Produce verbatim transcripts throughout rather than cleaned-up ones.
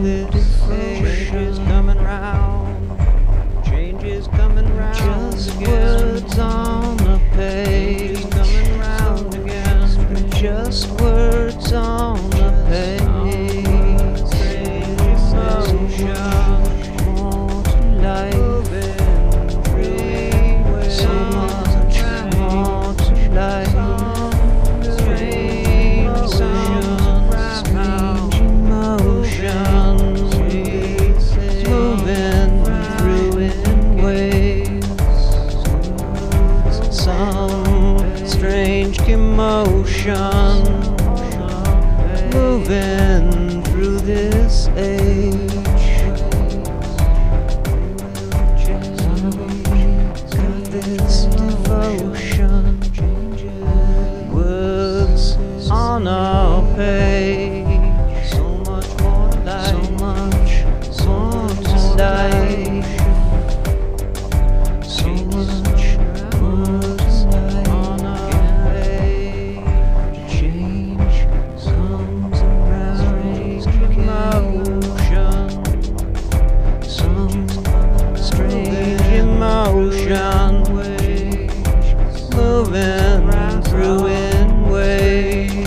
this age is coming round. Change is coming round. Just again. words on the page. Change is coming round again. Just words on the page. Strange emotion. More to life. Moving through So much more to life. Strange sounds Strange emotions. Moving through in waves. Some strange commotion. Moving through this age. Got this devotion. Words on a page. so much more to life. So much more to life. So much more to life. On a page. Change comes around. Strange emotion. Some strange emotion. Moving through in waves.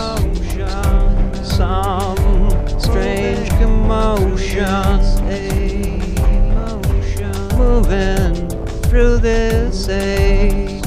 Some strange commotion. Moving through this age.